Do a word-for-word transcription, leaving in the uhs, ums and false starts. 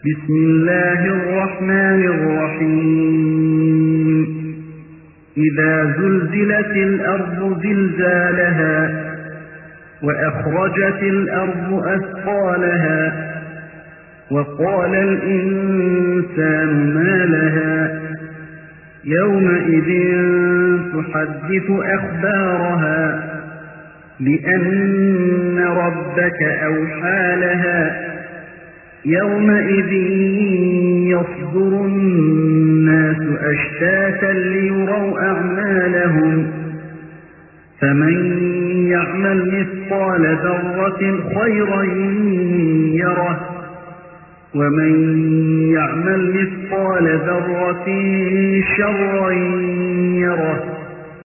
بسم الله الرحمن الرحيم إذا زلزلت الأرض زلزالها وأخرجت الأرض أثقالها وقال الإنسان ما لها يومئذ تحدث أخبارها بأن ربك أوحى لها يومئذ يصدر الناس أشتاتا ليروا أعمالهم فمن يعمل مثقال ذرة خيرا يره ومن يعمل مثقال ذرة شرا يره